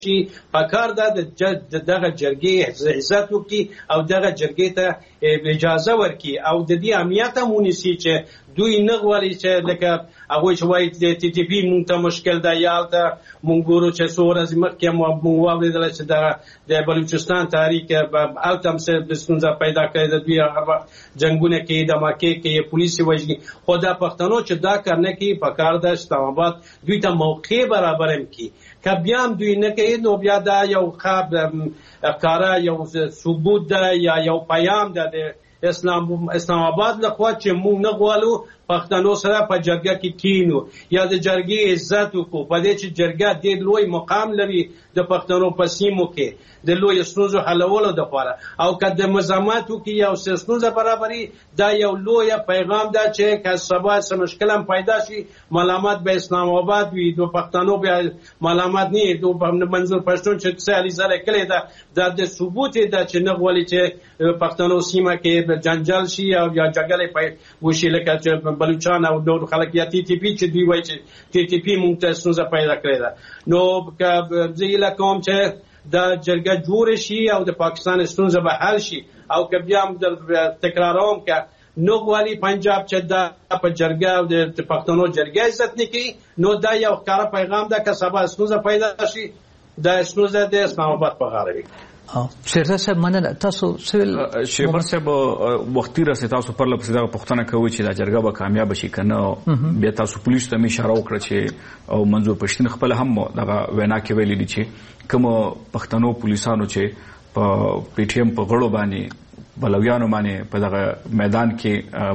چې پکار ده د دغه جرګې عزت وکړي او دغه جرګې ته اجازه ورکړي او د دې امنیت هم ونیسي چې دوی نه غواړي چې لکه هغوی چې وایي د ټي ټي پي مونږ ته مشکل ده یا هلته مونږ ګورو چې څو ورځې مخکې مونږ واورېدله چې د بلوچستان تحریک هلته هم ستونزه پیدا کړې ده دوی هغه وخت جنګونه کوي دماکې کوي پولیس یې وژني خو دا پښتنو چې دا کار نه کوي پکار ده اسلام آباد دوی ته موقع برابر هم کړي که بیا هم دوی نه کوي نو بیا دا یو ښکاره یو ثبوت ده یا یو پیام ده د اسلام آباد لخوا چې مونږ نه غواړو پښتنو سره په جرګه کې کینو یا د جرګې عزت وکړو په دې چې جرګه ډېر لوی مقام لري د پښتنو په سیمو کې د لوی ستونزو حلولو دپاره او که د مزاحمت وکړي یو ستونزه برابري دا یو لوی پیغام ده چې که سبا څه مشکل هم پیدا شي ملامت به اسلام آباد وي د پښتنو بیا ملامت نه د منظور پښتون چې څه علیزه کړې ده دا د ثبوت ده چې نه غواړي چې پښتنو سیمه کې جنجال شي او یا جګړې وشي لکه چې بلوچستان او نور خلک یا ټي ټي پي چې دوی وایي چې ټي ټي پي مونږ ته ستونزه پیدا کړې ده نو که زه هیله کوم چې دا جرګه جوړه شي او د پاکستان ستونزه به حل شي او که بیا هم تکراروم که نو غواړي پنجاب چې دا په جرګه او د پښتنو جرګه عزت نه کوي نو دا یو ښکاره پیغام ده که سبا ستونزه پیدا شي دا ستونزه د اسلام آباد په غاړه وي شیرزاد صاحب مننه تاسو سویل شیبر صاحب وختي راسي تاسو پر لپاره دا پښتنه کوي چې دا جرګه به کامیاب شي کنه بیا تاسو پولیس ته اشاره وکړه چې او منظور پښتون خپل هم دغه وینا کې ویلي دي چې کوم پښتنو پولیسانو چې په پی ټی ایم په غړو باندې بلویانو باندې په دغه میدان کې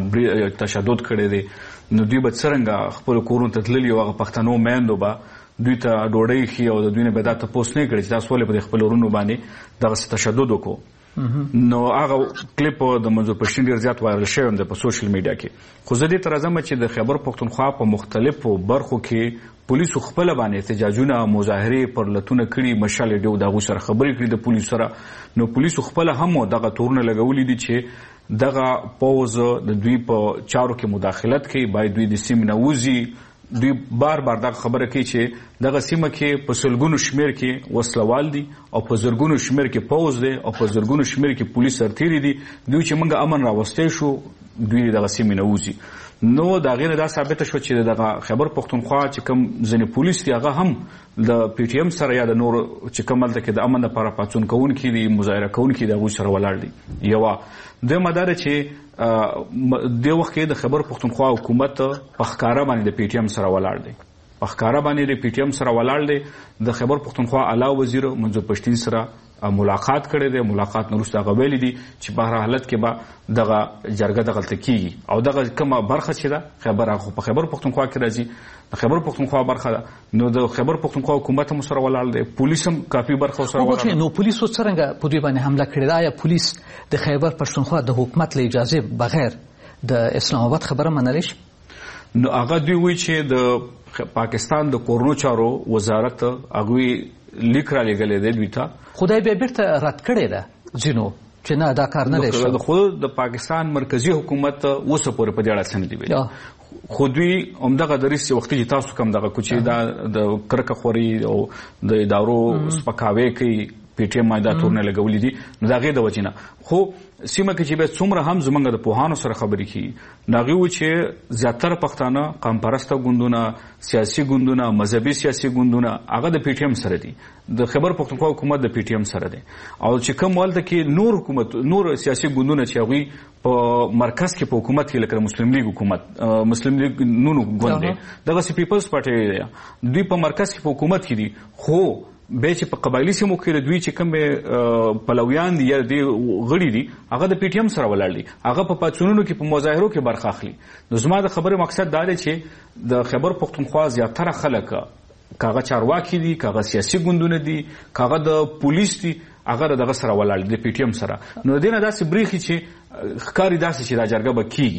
تشدد کړی دی نو دوی به څرنګه خپل کورونو ته تللي او هغه پښتنو میندو به دوی ته ډوډۍ خي او د دوی نه به دا تپوس نه کړي چې تاسو ولې په خپل ورونو باندې دغه تشدد وکړو نو هغه کلیپ د منظور پښتون ډیر زیات وایرل شوی دی په سوشل میډیا کې خو زه دې تر ځم چې د خیبر پښتونخوا په مختلفو برخو کې پولیسو خپل باندې احتجاجونه مظاهره پر لتون کړي مشال ډیو دغه سره خبرې کړي د پولیسو سره نو پولیسو خپل هم دغه تورونه لګولې دي چې دغه پوز د دوی په چارو کې مداخلت کوي باید دوی د سیمې نه وځي دوی بار بار دا خبره کوي چې دغه سیمه کې په سلګونو شمیر کې وسلوال دي او په زرګونو شمیر کې پوز دي او په زرګونو شمیر کې پولیس سرتیري دي دوی چې موږ امن راوستي شو دوی دغه سیمه نه وځي نو دا غیر دا ثابت شو چې دغه خیبر پښتونخوا چې کوم ځنې پولیس دی هغه هم د پی ټی ایم سره یا د نور چې کومل ته کې د امن لپاره پاتون کوونکي دي مظاهره کوونکي دغه سره ولاړ دي یو د مدار چې د وخت کې د خیبر پښتونخوا حکومت په ښکارا باندې د پی ټی ایم سره ولاړ دی په ښکارا باندې د پی ټی ایم سره ولاړ دی د خیبر پښتونخوا اعلی وزیر منظور پښتین سره ملاقات کړی دی ملاقات وروسته هغه ویلي دي چې په هر حالت کې به دغه جرګه دغلته کیږي او دغه کومه برخه چې ده په خیبر پښتونخوا کې راځي د خیبر پښتونخوا برخه ده نو د خیبر پښتونخوا حکومت هم سره ولاړ دی پولیس هم کافي برخه سره ولاړ دی نو پولیسو څنګه په دوی باندې حمله کړې ده یا پولیس د خیبر پښتونخوا د حکومت له اجازه بغیر د اسلام آباد خبره منلی شي نو هغه دوی وایي چې د پاکستان د کورونو چارو وزارت هغه لیک را لګلې دی دوی ته خدای به بیرته رد کړی ده ځینو چې نه دا کار نه دی شوی خو د پاکستان مرکزی حکومت اوسه پورې په دې اړه څه نه دی ویلي خو دوی همدغه دریس وختي چې تاسو کوم دغه کوچي دا د کرکه خوري او د ادارو سپکاوي کوي پی ټی ایم دا تورونه لګولې دي نو دا غي د وجنه خو سیمه کې چې به څومره هم زمونږ د پوهانو سره خبرې کوي ناغي و چې زیاتره پښتانه قوم پرسته ګوندونه سیاسي ګوندونه مذهبي سیاسي ګوندونه هغه د پی ټی ایم سره دي د خیبر پښتونخوا حکومت د پی ټی ایم سره دي او چې کوم ولته کې نور سیاسي ګوندونه چې هغه په مرکز کې په حکومت کې لکه مسلم لیگ حکومت مسلم لیگ نونو ګوند دي دغه سی پیپلز پارټي دوی په مرکز کې په حکومت کې دي خو به چې په قبایلی سیمو کې دوی چې کوم پلویان دي یا دی غړي دي هغه د پی ټی ایم سره ولاړ دي هغه په پاتونونو کې په مظاهرو کې برخه اخلي نو زما د خبرې مقصد دا دی چې د خیبر پښتونخوا زیاتره خلک کاغه چارواکي دي کاغه سیاسي ګوندونه دي کاغه د پولیس دي هغه دغه سره ولاړ دي د پی ټی ایم سره نو دینه داسې بریخي چې ښکاری داسې چې دا جرګه به کیږي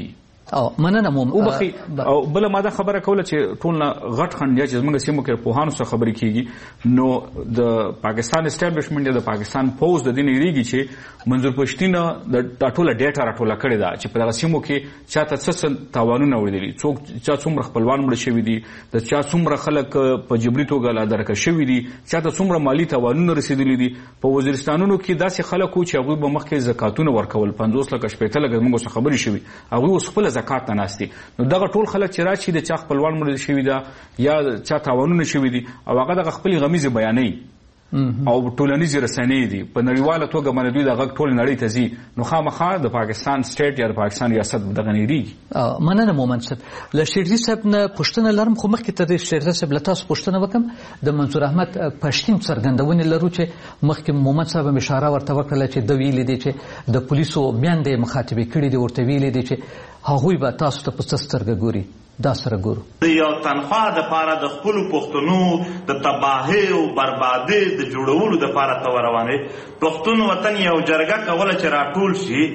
مننه وبخي او بل ماده خبره کوله چې ټول غټ خنډ یا چې موږ سیمو کې په هانو سره خبرې کیږي نو د پاکستان اسټابلیشمنت د پاکستان فوج د دین ریږي چې منظور پښتین د ټوله ډیټا راټوله کړې ده چې په دغه سیمو کې چاته څه تاوانونه وړي څوک چا څومره خپلوان مړ شوی دي د چا څومره خلک په جبري توګه لا درکه شوی دي چاته څومره مالی تاوانونه رسیدلي دي په وزیرستانونو کې داسې خلک چې هغه به مخکې زکاتونه ورکول 50 لک شپېته لک موږ څه خبرې شوی هغه اوس خپل زکات نه ناستي نو دغه ټول خلک چې راشي د چا خپلوان مړ شوی دا یا چا تاوانونه شوی دي او هغه د خپل غمیزه بیانې او ټولنیز رسنۍ دي په نړیواله توګه باندې دوی دغه ټول نړۍ ته ځي نو خامخا د پاکستان سټیټ یا د پاکستان ریاست دغه نړۍ مننه مومن صاحب له شیرزي صاحب نه پوښتنه لرم خو مخکې ته د شیرزي صاحب له تاسو پوښتنه وکم د منصور احمد پښتین څرګندونې لرو چې مخکې مومن صاحب اشاره ورته وکړه چې د ویلې دي چې د پولیسو میندې مخاطبه کړي دي ورته ویلې دي چې هغوی به تاسو ته په سترګه ګوري دا سره ګورو یو تنخواه د پاره د خپل پښتنو د تباهي او بربادي د جوړولو د پاره تو روانه پښتون وطن یو جرګه کوله چې راټول شي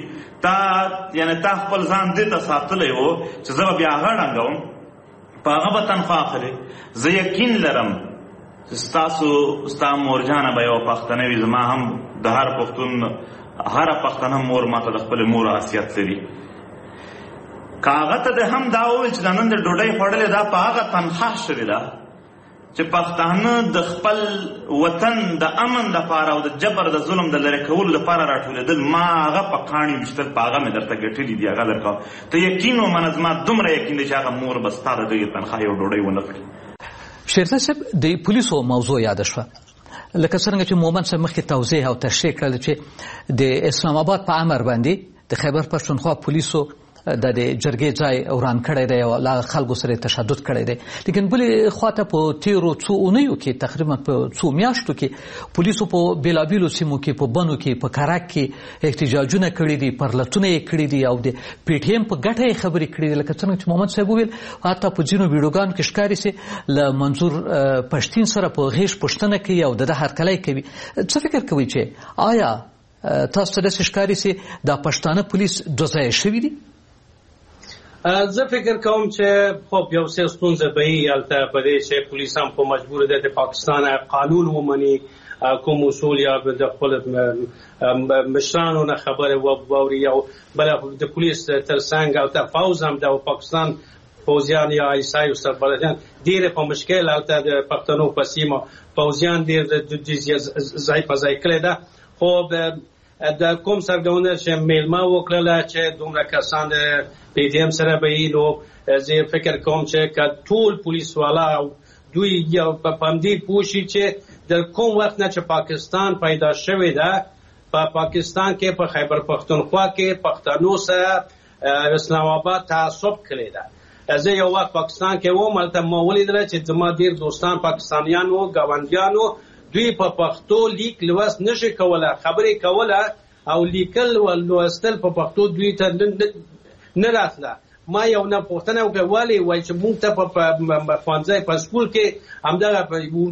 تا خپل ځان دې ته ساتلی وو چې زه بیا غړنګم په هغه به تنخواه اخلي زه یقین لرم ستا مورجانه به یو پښتنه وي زما هم د هر پښتون هر پښتنه مور ماته د خپل مور حیثیت لري کاغه ته د هم دا وویل چې د نن د ډوډۍ خوړلې دا په هغه تنخواه شوې ده چې پښتانه د خپل وطن د امن دپاره او د جبر د ظلم د لرې کولو دپاره راټولېدل ما هغه په کاڼي ویشتل په هغه مې درته ګټلي دي هغه درکوه ته یقین ومنه زما دومره یقین دی چې هغه مور به ستا د دغې تنخواه یو ډوډۍ ونه کړي شیرزي صاحب د پولیسو موضوع یاده شوه لکه څرنګه چې مومن صاحب مخکې توضیح او تشریح کړل چې د اسلام آباد په امر باندې د خیبر پښتونخوا پولیسو د جرګې ځای وران کړی دی او لا خلکو سره تشدد کړی دی لیکن بلې خواته په تیرو څو اونیو کې تقریبا په څو میاشتو کې پولیسو په بیلابیلو سیمو کې په بنو کې په کراک کې احتجاجونه کړي دي پرلتونه یې کړي دي او د پی ټی ایم په ګټه یې خبرې کړي دي لکه څنګه چې محمد صاحب وویل حتی په ځینو ویډیوګانو کې ښکاري چې له منظور پښتین سره په غیږ پوښتنه کوي او د هرکلی کوي څه فکر کوئ چې آیا تاسو ته داسې ښکاري چې دا پښتانه پولیس دوه ځایه شوي دي زه فکر کوم چې خب یو څه ستونزه به وي هلته په دې چې پولیس هم خو مجبور دی د پاکستان قانون ومني کوم اصول یا د خپل مشرانو نه خبره واوري او بله د پولیس تر څنګ او د فوز هم د پاکستان پوځیان یا عیسایو سربلندیان ډېر په مشکل هلته د پښتنو په سیمه پوځیان ډېر ځای په ځای کړی ده خو د کوم سرګونه چې میلمه وکړله چې دومره کسان د پی ټی ایم سره به وي نو زه فکر کوم چې ټول پولیس والا دوی یو په همدې پوه شي چې د کوم وخت نه چې پاکستان پیدا شوی ده په پاکستان کې په خیبر پښتونخوا کې پښتنو سره اسلام آباد تعصب کړی ده زه یو وخت پاکستان کې وم هلته ما ولیدله چې زما ډېر دوستان پاکستانیان وو ګاونډیان وو دوی په پښتو لیک لوست نشي کوله خبرې کوله او لیکل او لوستل په پښتو دوی ته نه راتله ما یو نه پوښتنه وکړه ولې وایي چې موږ ته په ښوونځی په سکول کې همدغه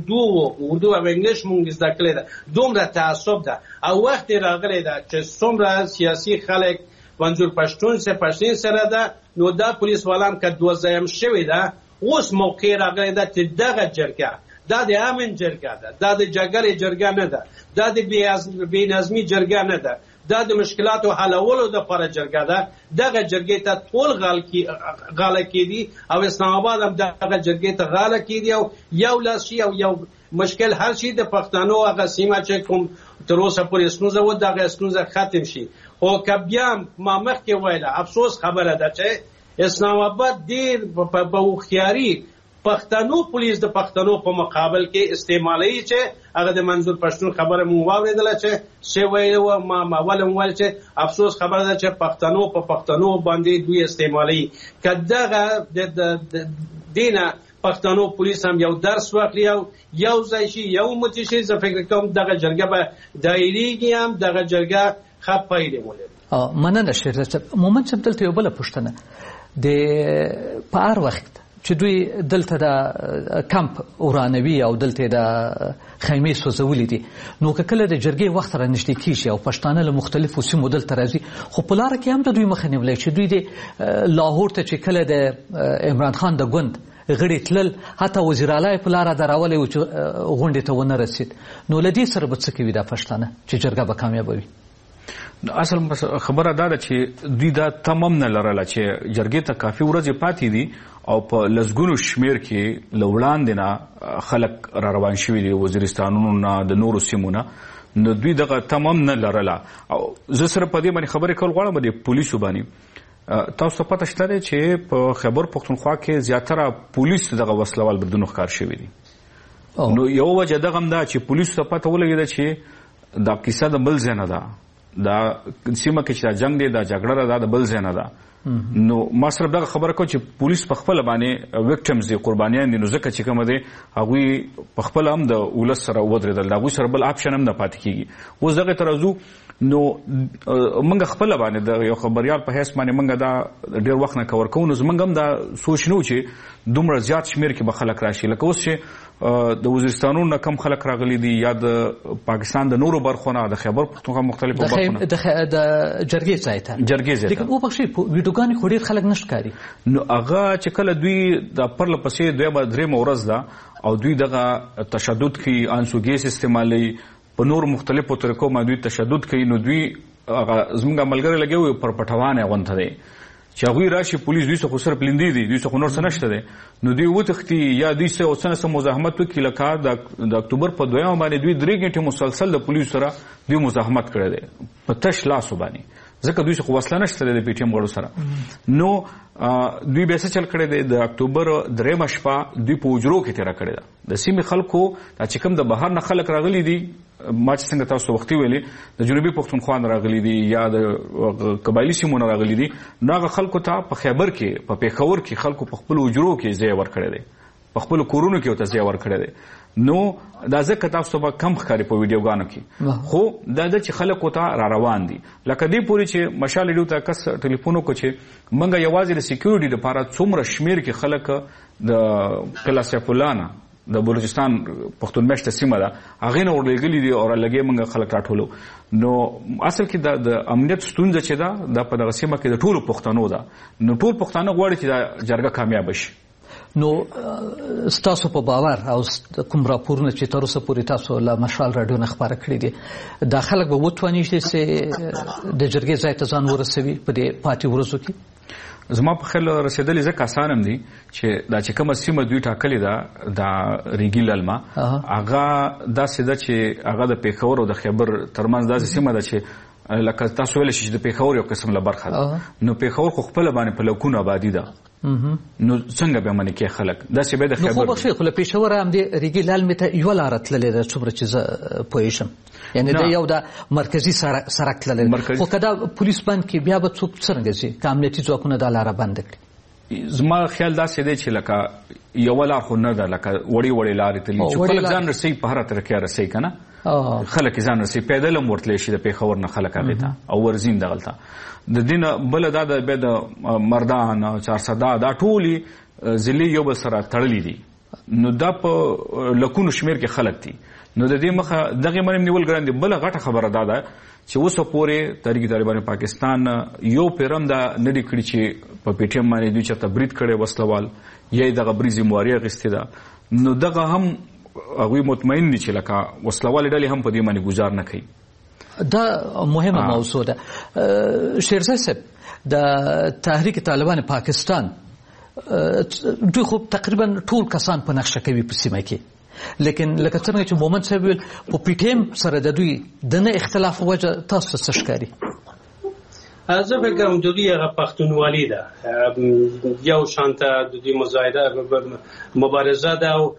اردو او انګلیش موږ زده کړې ده دومره تعصب ده او وخت یې راغلی ده چې څومره سیاسي خلک منظور پښتون سره ده نو دا پولیس والان که دوه ځایم شوې ده اوس موقع راغلی ده چې دغه جرګه دا د امن جرګه ده دا د جګړې جرګه نه ده دا د بې نظمي جرګه نه ده دا د مشکلاتو حلولو دپاره جرګه ده دغه جرګې ته ټول غاله کېدي او اسلام آباد هم دغه جرګې ته غاله کېدي او یو لاس شي او یو مشکل حل شي د پښتنو هغه سیمه چې کوم تر اوسه پورې ستونزه وه دغه ستونزه ختم شي خو که بیا ما مخکې ویله افسوس خبره ده چې اسلام آباد ډېر په هوښیاري پښتنو پولیس د پښتنو په مقابل کې استعمالوي چې هغه د منظور پښتون خبره مو واورېدله چې څه ویلي وه ما اول هم ویل چې افسوس خبره ده چې پښتنو په پښتنو باندې دوی استعمالوي که دغه د دې نه پښتنو پولیس هم یو درس واخلي او یو ځای شي یو متي شي زه فکر کوم دغه جرګه به دایریږي هم دغه جرګه ښه پایلې ولري مننه شیرزي صاحب مومن صاحب دلته یو بله پوښتنه د په هر وخت چې دوی دلته د کمپ ورانوي او دلته د خیمې سوځولې دي، نو که کله د جرګې وخت را نږدې کېږي او پښتانه له مختلفو سیمو دلته راځي، خو په لاره کې هم د دوی مخه نیولی چې دوی د لاهور ته چې کله د عمران خان د ګوند غړي تلل، حتی وزیر اعلی په لاره دراولی و چې غونډې ته ونه رسید، نو له دې سره به څه کوي دا پښتانه چې جرګه به کامیابه وي؟ اصل خبره دا ده چې دوی دا تمام نه لرله چې جرګې ته کافي ورځې پاتې دي او په لسګونو شمیر کې له وړاندې نه خلک را روان شوي دي وزیرستانونو نه د نورو سیمو نه، نو دوی دغه تمام نه لرله. او زه سره په دې باندې خبرې کول غواړم د پولیسو باندې. تاسو ته پته شته دی چې په خیبر پښتونخوا کې زیاتره پولیس دغه وسلوال بریدونو ښکار شوي دي. نو یو وجه دغه هم ده چې پولیسو ته پته ولګېده چې دا کیسه د بل ځای نه ده، دا سیمه کې چې دا جنګ دی، دا جګړه ده، دا د بل ځای نه ده. نو ما صرف دغه خبره کوم چې پولیس په خپل باندې وکټمز دي، قربانیان دي، نو ځکه چې کوم دي هغوی په خپل هم د ولس سره ودرېدل، د هغوی سره بل آپشن هم نه پاتې کېږي. اوس دغه ترازو نو موږ خپل باندې د یو خبريال په حیث باندې موږ دا ډېر وخت نه کور کوو، نو زموږ هم دا سوچ نه و چې دومره زیات شمیر کې به خلک راشي. لکه اوس چې د وزیرستانونو نه کم خلک راغلي دي یا د پاکستان د نورو برخو نه، د خیبر پښتونخوا مختلفو برخو نه، د جرګې ځای ته لیکن وبخښئ ویډیوګانې خو ډېر خلک نه ښکاري. نو هغه چې کله دوی د پرله پسې دویمه درېیمه ورځ ده او دوی دغه تشدد کوي، انسوګیس استعمالوي، په نور مختلفو طریقو باندې دوی تشدد کوي، نو دوی زموږ ملګري لګیا وي پر پټوانې غونډه دی چې هغوی راشي پولیس دوی څه خو صرف لیندې دي، دوی څه خو نور څه نشته دی، نو دوی وتښتي یا دوی څه او څه مزاحمت وکړي. لکه د اکتوبر په 2 باندې دوی 3 غنټې مسلسل د پولیسو سره دوی مزاحمت کړی دی په تش لاسو باندې، ځکه دوی څه خو وسله نشته دی د پی ټي ایم غړو سره. نو دوی بیا څه چل کړی دی، د اکتوبر 3 شپه دوی په حجرو کې تېره کړې ده. د سیمې خلکو دا چې کوم د بهر نه خلک راغلي دي، ما چې څنګه تاسو وختي ویلې د جنوبي پښتونخوا نه راغلي دي یا د قبایلي سیمو نه راغلي دي، نو هغه خلکو ته په خیبر کې په پېښور کې خلکو په خپلو حجرو کې ځای ورکړی دی، په خپلو کورونو کې ورته ځای ورکړی دی. نو دا ځکه تاسو به کم ښکاري په ویډیوګانو کې، خو دا ده چې خلک ورته را روان دي. لکه دې پورې چې مشال ریډیو ته کس ټلیفون وکړو چې موږ یوازې د سیکیورټي دپاره څومره شمیر کې خلک د قلعه سیف الله نه د بلوچستان پښتون میشته سیمه ده هغې نه ورلېږلي دي او رالګې موږ خلک راټولو. نو اصل کې د امنیت ستونزه چې ده دا په دغه سیمه کې د ټولو پښتنو ده، نو ټول پښتانه غواړي چې دا جرګه کامیابه شي. نو ستاسو په باور او کوم راپورونه چې تر اوسه پورې تاسو له مشال راډیو نه خبره کړې دي، دا خلک به وتواني چې د جرګې ځای ته ځان ورسوي په دې پاتې ورځو کې؟ زما په خیال رسېدلې ځکه اسانه هم دي چې دا چې کومه سیمه دوی ټاکلې ده د ریګي للمه، هغه داسې ده چې هغه د پېښور او د خیبر ترمنځ داسې سیمه ده چې لکه تاسو ویلی شئ چې د پېښور یو قسم له برخه ده، نو پېښور خو خپله باندې په لکونو آبادي ده، نو څنګه به منې کې خلک داسې به د خیبر. نو خو بخښئ خو له پېښوره همدې ریګي للمې ته یوه لاره تللې ده څومره چې زه پوهېږم، یعنې د یو د مرکزي سړک تللی ده، خو که دا پولیس بند کړي بیا به څوک څرنګه ځي که امنیتي ځواکونه دا لاره بنده کړي؟ زما خیال داسې دی چې لکه یوه لار خو نه ده، لکه وړې وړې لارې تللي چې خلک ځان رسوي په هره طریقه رسوي که نه، خلک یې ځان رسوي، پیدل هم ورتلی شي د پېښور نه خلک هغې ته او ورځي دغلته. د دې نه بله دا د بیا د مردان چارسده دا ټولې ضلعې یو بل سره تړلي دي، نو دا په لکونو شمیر کې خلک دي، نو د دې مخه دغې منې نیول ګران دي. بله غټه خبره دا ده چې اوسه پورې تحریک طالبان پاکستان یو پیرم دا نه دي کړي چې په پی ټي ایم باندې دوی چېرته برید کړی وسلوال یا یې دغه برید ذمهواري اخیستې ده، نو دغه هم هغوی مطمئن دي چې لکه وسلوالې ډلې هم په دې باندې ګزار نه کوي. دا مهمه موضوع ده. شیرزای صاحب، د تحریک طالبان پاکستان دوی خو تقریبا ټول کسان په نقشه کوي په سیمه کې، لیکن لکه څنګه چې مومند صاحب ویل په پی ټي ایم سره د دوی د نه اختلاف وجه تاسو څه ښکاري؟ زه فکر کوم د دوی هغه پښتونولي ده، یو شانته د دوی مبارزه ده او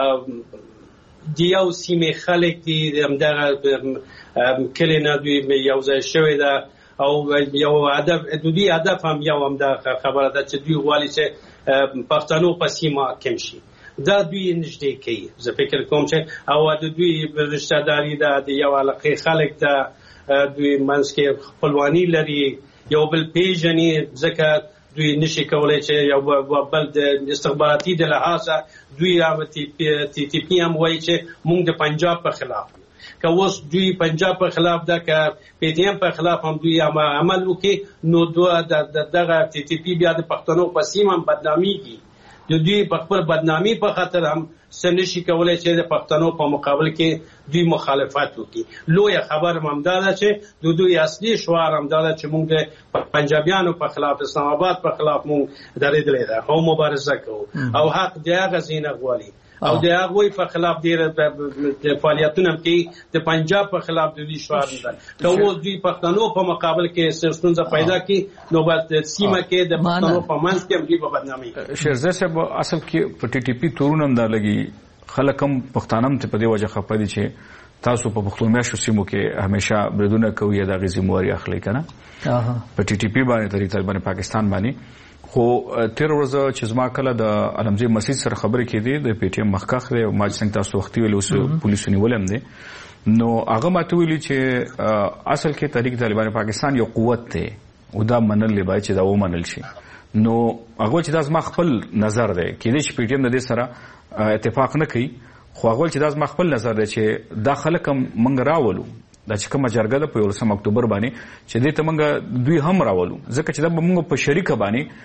د یو سیمې خلک دي، همدغه کلي نه دوی یو ځای شوی ده او یو هدف د دوی هدف هم یو همدغه خبره ده چې دوی غواړي چې پښتنو په سیمه کم شي، دا دوی نږدې کوي. زه فکر کوم چې او د دوی رشته داري ده، د یو علاقې خلک ده، دوی منځ کې خپلواني لري، یو بل پیژني، ځکه دوی نشي کولای چې یو بل د استخباراتي د لحاظه دوی تی تی پی هم وایي چې موږ د پنجاب په خلاف که اوس دوی پنجاب په خلاف ده که پی ټی ایم په خلاف هم دوی عمل وکړي نو دغه تی تی پی بیا د پښتنو په سیمه هم بدنامېږي. د دوی په خپل بدنامي په خاطر هم څه نشي کولای چې د پښتنو په مقابل کې دوی مخالفت وکړي. لویه خبر هم دا ده چې د دوی اصلي شعار هم دا ده چې موږ د پنجابیانو په خلاف اسلام آباد په خلاف موږ درېدلې ده او مبارزه کوو او حق د هغه ځای نه غواړي او د هغوی په خلاف ډېر فعالیتونه کې د پنجاب په خلاف د دوی شعار ده. که اوس دوی پښتنو په مقابل کې ستونزه پیدا کړي نو به سیمه کې د پښتنو په منځ کې هم دوی به بدنامي. شیرزاد صاحب اصل کې په ټي ټي پي تورونه هم دا لګي خلک هم پښتانه هم په دې وجه خپه دي چې تاسو په پښتون میاشتو سیمو کې همیشه بریدونه کوي دا غي ذمہواری اخلي کنه په ټي ټي پي باندې طریقې باندې پاکستان باندې. خو تیر ورځ چې زما کله د علمزی مسجد سره خبرې کېدې د پی ټی ایم مخکخ دی او ما څنګه تاسو وختي ویل اوس پولیسو نیولم دي نو هغه ماته ویلي چې اصل کې تحریک طالبان پاکستان یو قوت دی او دا منل لبای چې دا ومنل شي نو هغه چې دا زما خپل نظر دی کېدې چې پی ټی ایم د دې سره اتفاق نه کوي خو هغه چې دا زما خپل نظر دی چې دا خلک منګ راولو دا چې کومه جرګه ده په 11 اکتوبر باندې چې دې ته موږ دوی هم راولو ځکه چې دا موږ په شریکه باندې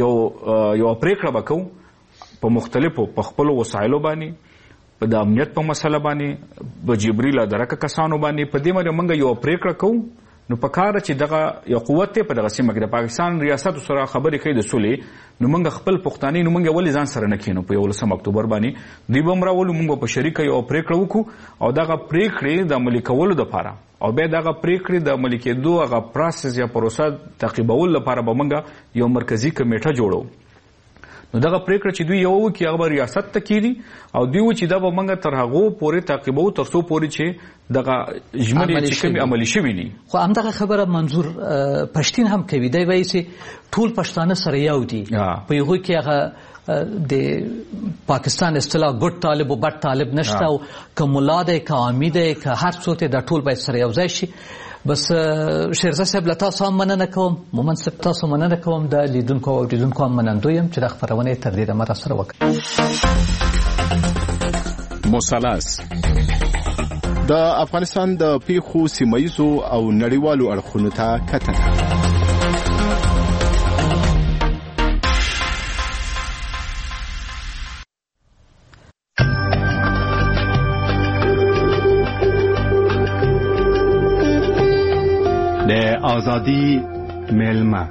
یو پریکړه وکړو په مختلفو په خپل وسایلو باندې په د امنیت په مسله باندې په جبريل درکه کسانو باندې په دې باندې موږ یو پریکړه کوو نو په کار چې دغه یو قوت په دغه سیمه کې د پاکستان ریاست سره خبرې کوي د سولې نو موږ خپل پښتاني نو موږ ولې ځان سره نه کینو په 11 اکتوبر باندې دوی به راولو موږ په شریکه یو پریکړه وکړو او دغه پریکړې د عملي کولو لپاره او به دغه پریکړې د عملي کېدو هغه پروسس یا پروسه تعقیبول لپاره به موږ یو مرکزی کمیټه جوړو. نو دغه پریکړه چې دوی یو وکي هغه ریاست ته کیدي او دوی چې دا به موږ تر هغه پورې تعقیبو تر څو پورې چې دغه اجمالی چې کوم عملی شوی دي. خو همدغه خبره منظور پښتين هم کوي دی وایي چې ټول پښتانه سره یو دي په یوه کې هغه د پاکستان اصطلاح ګډ طالب او بد طالب نشته او کوملا ده کامی ده که هر څوک د ټول باید سره یو ځای شي. بس شیرزاد صاحب له تاسو هم مننه کوم مومن صاحب تاسو مننه کوم د لیدونکو او اوریدونکو هم منندوی یم چې د خبرونه تر دې دمه سره وکړي. مثلث د افغانستان د پیښو سیمایزو او نړیوالو اړخونو ته کتنه. آزادی ملما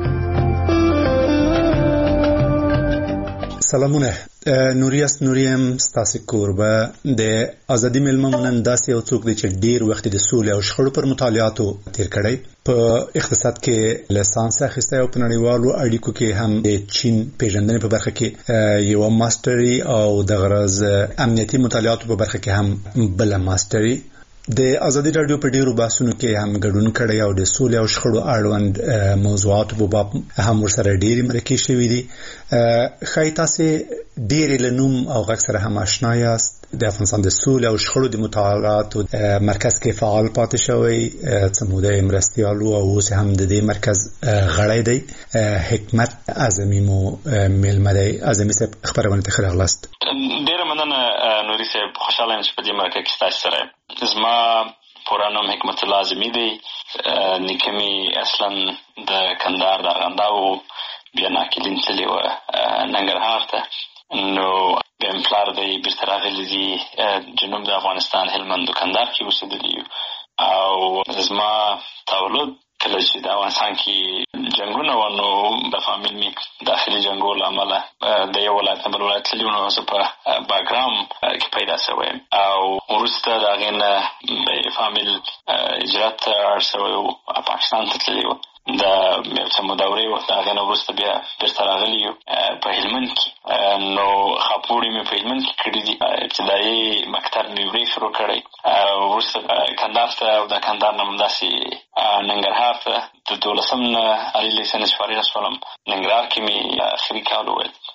سلامونه نوریاس نوریم ستاسو کوربه د ازادي ملما نن داسې یو څوک دی چې ډیر وخت د سولې او شخړو پر مطالعاتو تیر کړی په اقتصاد کې لیسانس اخیستی او په نړیوالو اړیکو کې هم د چین پیژندنې په برخه کې یو ماستري او د غرض امنیتي مطالعاتو په برخه کې هم بل ماستري د ازادي رادیو په ډیرو بحثونو کې هم ګډون کړی او د سولې او شخړو اړوند موضوعاتو په باب هم ورسره ډېرې مرکې شوي دي. ښایي تاسې ډېرې له نوم او غږ سره هم آشنا یاست. د افغانستان د سولې او شخړو د مطالعاتو مرکز کې فعال پاتې شوی څه موده مرستیال او اوس هم د دې مرکز غړی دی. حکمت اعظمي مو میلمه دی. اعظمي صاحب خبرونه ته ښه راغلاست. ډېره مننه نوري صاحب، خوشحاله یم چې په دې مرکه کې ستاسو سره زما پوره نوم حکمت الله اعظمي دی. نیکه مې اصلا د کندهار د ارغنداو بیا ناکلین تللی وه ننګرهار ته، نو بیا مې پلار دی بیرته راغلی دي جنوب د افغانستان هلمند و کندهار کې اوسېدلي او زما تولد کله چې د افغانستان کې جنګونه وه نو د فامیل مې داخلي جنګو له امله د یو ولایت نه بل ولایت تللي وو، نو زه په باګرام کې پیدا شوی یم او وروسته د هغې نه د فامیل هجرت ته اړ شوی و، پاکستان ته تللي وو. د یو څه مودورې وه، د هغې نه وروسته بیا بېرته راغلي یو په هلمند کې. نو خاپوړې مې په هلمند کې کړي دي. ابتدایي مکتب مې ورې شروع کړی، وروسته کندهار ته او د کندهار نه همداسې ننګرهار ته د 12 نه عالي لیسانس فارغه شولم. ننګرهار کې مې آخري کال وویل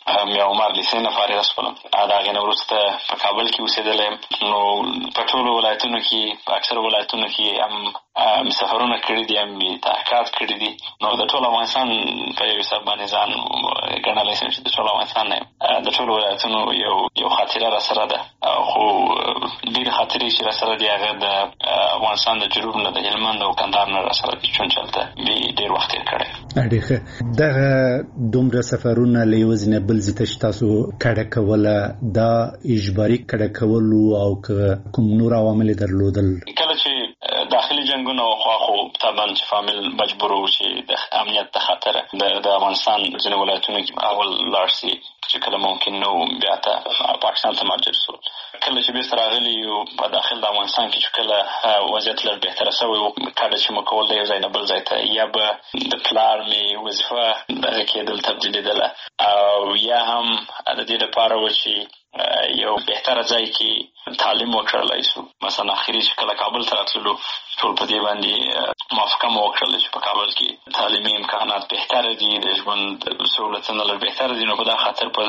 میا عمر لیسې نه فارغ شولم. د هغې نه وروسته په کابل کې اوسېدلی. نو په ټولو ولایتونو کې، په اکثرو ولایتونو کې هم سفرونه کړي دي، هم تحقیقات کړي دي. نو د ټول افغانستان په یو حساب باندې ځان ګڼلی شم چې د ټول افغانستان نه یم. د ټولو ولایتونو یو خاطره را سره ده، خو ډېرې خاطرې چې را سره دي هغه د افغانستان د جنوب نه، د هلمند او کندهار نه را سره دي، چون چې هلته ډېر وخت تېر کړی. ډېر ښه. دغه دومره سفرونه له یو ځای نه بل ځای ته چې تاسو کډه کوله، دا اجباري کډه کول او که کوم نور عوامل یې درلودل؟ کله چې داخلي جنګونه وخوا، خو طبعا چې فامیل مجبور و چې د امنیت د خاطره د افغانستان ځینې ولایتونو کې اول لاړ شي، چې کله ممکن نه و بیا ته پاکستان ته مهاجر شول. کله چې بیرته راغلي یو په داخل د افغانستان کې چې کله وضعیت لږ بهتره شوی و، کډه چې مو کول د یو ځای نه بل ځای ته، یا به د پلار مې وظیفه دغه کېدل تبدیلېدله، او یا هم د دې لپاره و چې یو بهتره ځای کې تعلیم وکړلی شو. مثلا اخري چې کله کابل ته راتللو، ټول په دې باندې موافقه مو وکړله چې په کابل کې تعلیمي امکانات بهتره دي، د ژوند سهولتونه لږ بهتره دي. نو په دا خاطر په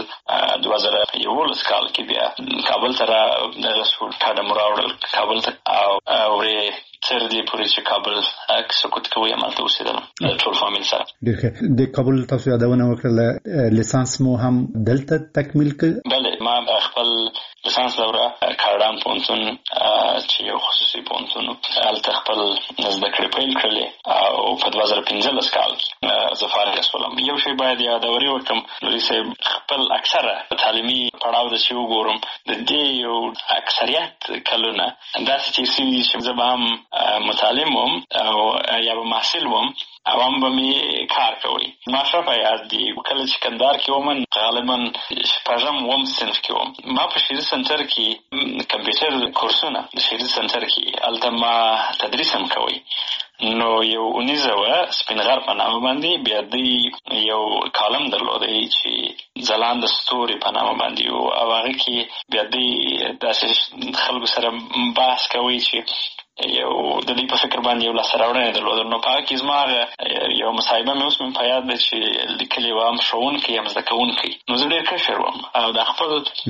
2011 کال کې بیا کابل ته دغه شو، کډه مو راوړل کابل ته، او ورې تر دې پورې چې کابل سقوط کوي همالته اوسېدلم ټول فامیل سره. ډېر ښه. د کابل تاسو یادونه وکړله، لیسانس مو هم دلته تکمیل کړ؟ بله، ما خپل لیسانس دوره کاردان پوهنتون چې یو خصوصي پوهنتون و، هلته خپل زده کړې پیل کړلې، او په 2015 کال کې زه فارغ شولم. یو شی باید یادوري وکړم، نوري صاحب، خپل اکثره تعلیمي پړاو د چې وګورم، د دې یو اکثریت کلونه داسې تېر شوي دي چې زه به هم متعلم وم او یا به محصل وم، او هم به مې کار کوئ. ما ښه په یاد دي کله چې کندهار کې وم، غالبا شپږم اووم صنف کې وم. ما په شعري سنټر کې کمپیوټر کورسونه د شعري سنټر کې هلته ما تدریس هم کوئ. نو یو اونیزه وه، سپین غر په نامه باندې، بیا دوی یو کالم درلودی چې ځلانده ستوري په نامه باندې و، او هغه کې بیا دوی داسې خلکو سره بحث کوي چې یو د دې په فکر باندې یو لاسته راوړنې درلودل. نو په هغه کې زما یو مصاحبه مې اوس مې په یاد ده چې لیکلې وه، هم ښوونکی یم زده کوونکی. نو زه ډېر کشر وم، او د خپل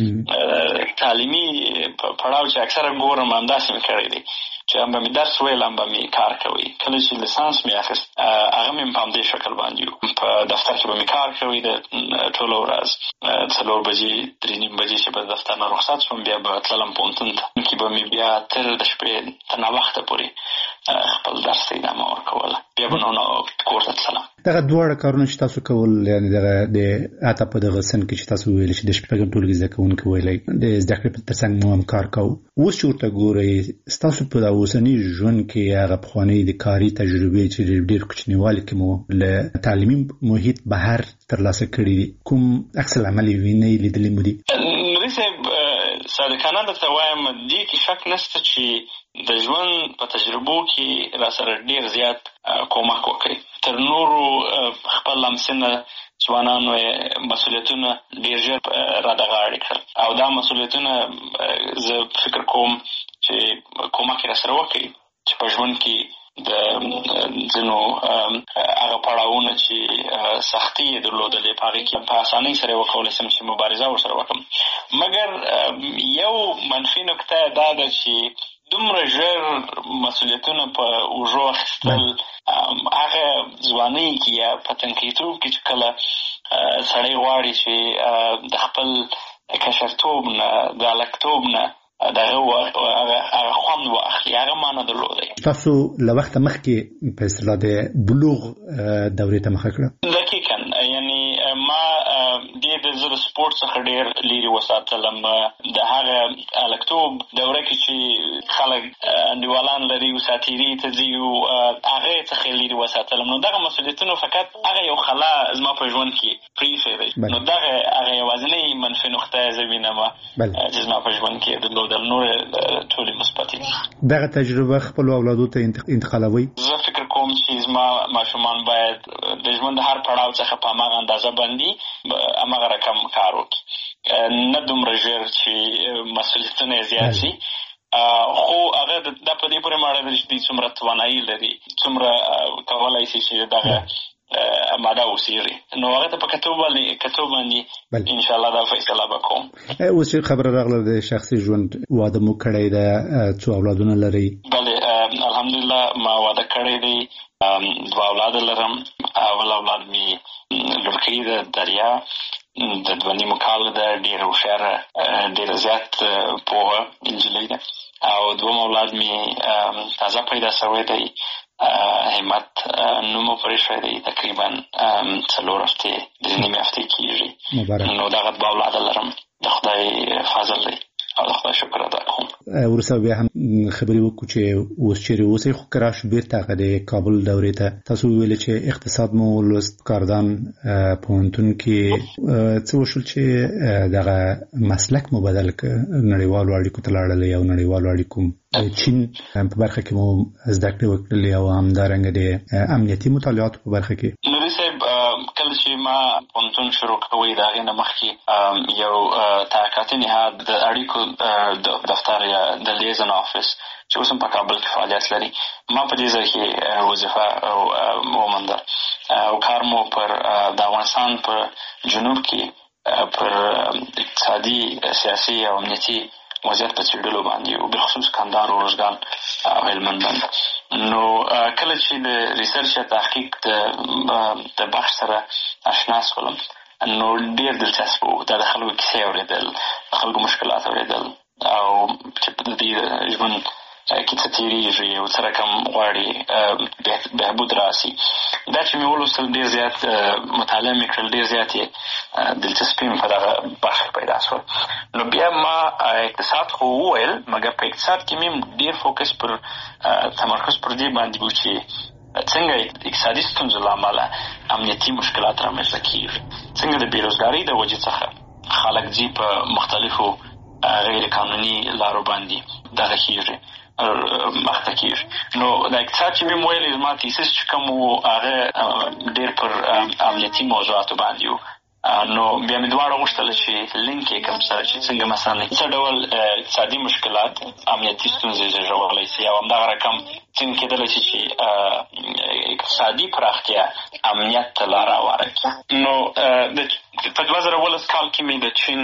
تعلیمي پړاو چې اکثره ګورم همداسې مې کړی دی چې هم به مې درس ویل، هم به مې کار کوي. کله چې لیسانس مې اخیست، هغه مې په همدې شکل باندې و. په دفتر کې به مې کار کوي د ټوله ورځ، 4 بجې 3:30 بجې چې به دفتر نه رخصت شوم، بیا به تللم پوهنتون ته، کې به مې بیا تر د شپې تر ناوخته پورې خپل درس ته ادامه ورکوله، بیا به نو کور ته تللم. دغه دواړه کارونه چې تاسو کول، یعنې دغه د حتی په دغه سن کې چې تاسو ویل چې د شپږم ټولګي زده کوونکي ویلی د زده کړې په ترڅنګ مو هم کار کوو، اوس چې ورته ګورئ، ستاسو په اوسني ژوند کې هغه پخوانۍ د کاري تجربې چې ډېر کوچنیوالي کې مو له تعلیمي محیط بهر ترلاسه کړي دي، کوم عکس العمل یې وینئ، لیدلي مو دي؟ نوري صاحب، صادقانه درته وایم، دې کې شک نشته چې د ژوند په تجربو کې را سره ډېر زیات کومک وکړي. تر نورو خپل لمسنه ځوانانو مسؤلیتونه ډېر ژر را دغاړې کړل، او دا مسؤلیتونه زه فکر کوم چې کومک یې را سره وکړي چې په ژوند کې د ځینو هغه پړاوونه چې سختي یې درلودلې، په هغې کې په اسانۍ سره یې وکولی شم چې مبارزه ورسره وکړم. مګر یو منفي نکته دا ده چې دومره ژر مسؤلیتونه په اوږو اخیستل، هغه ځوانۍ کې یا په تنکیتوب کې چې کله سړی غواړي چې د خپل کشرتوب نه، د هلکتوب نه دغه خوند واخلي، هغه معنا درلودی. تاسو له وخته مخکې په اصطلاح د بلوغ دورې ته مخه کړه؟ دقیقاً، یعنی ما زه د سپورټ څخه ډېر لرې وساتلم. د هغه هلکتوب دوره کې چې خلک انډیوالان لري، ساتیري ته ځي، هغې څخه لرې وساتلم. نو دغه مسؤلیتونه فقط هغه یو خلا زما په ژوند کې پرېښی دی. نو دغه هغه یوازینۍ منفي نقطه زه وینم چې زما په ژوند کې درلودل، نور ټولې مثبتې دي. دغه تجربه خپلو اولادو ته انتقالوئ؟ زه فکر کوم چې زما ماشومان باید د ژوند د هر پړاو څخه په هماغه اندازه باندې هماغه رقم کار وکړي، نه دومره ژر چې مسؤلیتونه یې زیات شي، خو هغه دا په دې پورې ماړه ده چې دوی څومره توانایي لري، څومره کولی شي چې دغه ماده اوسېږي نو هغه ته په کتو باندې ان شاء الله دا فیصله وکوم. اوس خبره راغله د شخصي ژوند واده مو کړی ده، څو اولادونه لري؟ بله الحمدلله ما واده کړی دی، 2 اولاد لرم. اول اولاد می لړکۍ ده دریا د 2.5 کال ده، ډېره هوښیاره، ډېره زیات پوهه نجلۍ ده. او دوم اولاد می تازه پیدا شوی دی، همت نومو پرې شوی دی، تقریبا 4 هفتې 3.5 هفتې کېږي. نو دغه 2 اولاد لرم، د خدای فضل دی او د خدای شکر ادا کوم. ورسره بیا هم خبرې وکړو چې اوس چیرې اوسئ، خو که راشو بېرته هغه د کابل دورې ته. تاسو وویل چې اقتصاد مو لوست، کاردان پوهنتون کې څه وشول چې دغه مسلک مو بدل کړ، نړیوالو اړیکو ته لاړل او نړیوالو اړیکو چین په برخه کې مو زده کړې وکړلې او همدارنګه د امنیتي مطالعاتو په برخه کې؟ نوري صاحب کله چې ما پوهنتون شروع کوی د هغې نه مخکې یو تحقیقاتي نهاد د اړیکو دفتر یا د لیزن آفیس چې اوس هم په کابل کې فعالیت لري، ما په دې ځای کې وظیفه ومونده او کار مو پر د افغانستان په جنوب کې پر اقتصادي، سیاسي او امنیتي وضعیت په څېړلو باندې او بالخصوص کندهار، روزګان او هلمند باندې. نو کله چې د ریسرچ یا تحقیق د بخش سره اشنا شولم نو ډېر دلچسپ و. دا د خلکو کیسې اورېدل، د خلکو مشکلات اورېدل او چې په دې ژوند کې څه تېرېږي او څه رقم غواړي بهبود راسي. دا چې مې ولوستل ډېر زیات مطالعه مې کړل، ډېر زیات یې دلچسپي مې په دغه برخه پیدا شول. نو بیا ما اقتصاد خو وویل، مګر په اقتصاد کې مې ډېر فوکس پر تمرکز پر دې باندې و چې څنګه اقتصادي ستونزو له امله امنیتي مشکلات رامنځته کېږي، څنګه د بېروزګارۍ د وجې څخه خلک ځي په مختلفو غیر قانوني لارو باندې دغه کېږي مخته کېږي. نو د اقتصاد چې مې ویل زما تیسس چې کوم و هغه ډېر پر امنیتي موضوعاتو باندې و. نو بیا مې دواړه غوښتل چې لینک یې کړم سره چې څنګه مثلا څه ډول اقتصادي مشکلات امنیتي ستونزې زېږولی شي او همدغه رقم څنګه کېدلی شي چې اقتصادي پراختیا امنیت ته لاره هواره کړي. نو په 2019 کال کې مې د چین